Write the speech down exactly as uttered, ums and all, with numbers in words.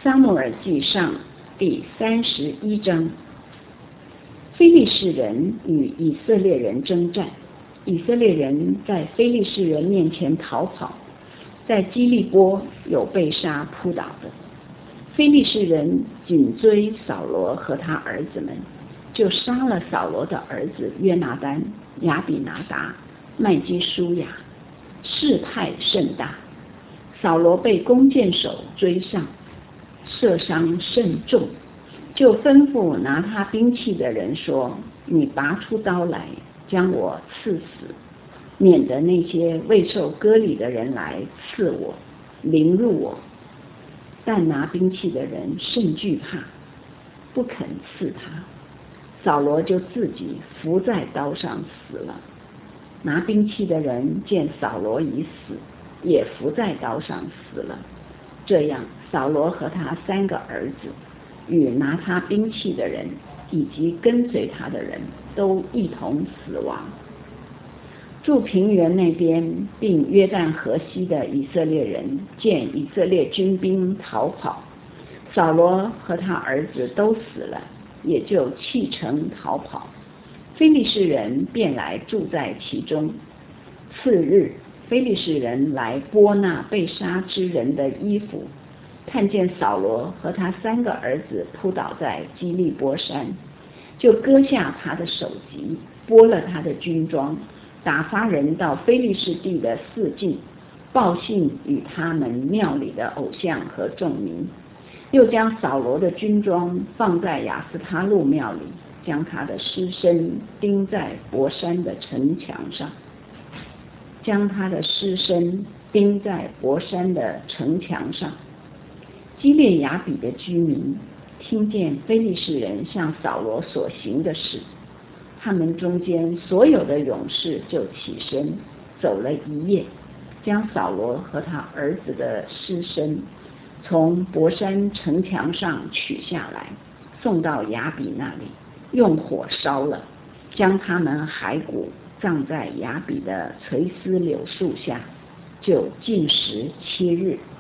撒母耳记上第三十一章，非利士人与以色列人征战，以色列人在非利士人面前逃跑，在基利波有被杀扑倒的。非利士人紧追扫罗和他儿子们，就杀了扫罗的儿子约拿单、亚比拿达、麦基舒亚，事态甚大。扫罗被弓箭手追上，射伤甚重，就吩咐拿他兵器的人说：你拔出刀来，将我刺死，免得那些未受割礼的人来刺我，凌辱我。但拿兵器的人甚惧怕，不肯刺他。扫罗就自己伏在刀上死了。拿兵器的人见扫罗已死，也伏在刀上死了。这样，扫罗和他三个儿子与拿他兵器的人以及跟随他的人都一同死亡。住平原那边并约旦河西的以色列人见以色列军兵逃跑，扫罗和他儿子都死了，也就弃城逃跑。非利士人便来住在其中。次日，非利士人来剥那被杀之人的衣服，看见扫罗和他三个儿子扑倒在基利波山，就割下他的首级，剥了他的军装，打发人到非利士地的四境，报信与他们庙里的偶像和众民，又将扫罗的军装放在亚斯他路庙里，将他的尸身钉在伯山的城墙上，将他的尸身钉在伯山的城墙上。基列雅比的居民听见非利士人向扫罗所行的事，他们中间所有的勇士就起身走了一夜，将扫罗和他儿子的尸身从伯山城墙上取下来，送到雅比那里，用火烧了，将他们骸骨葬在雅比的垂丝柳树下，就禁食七日。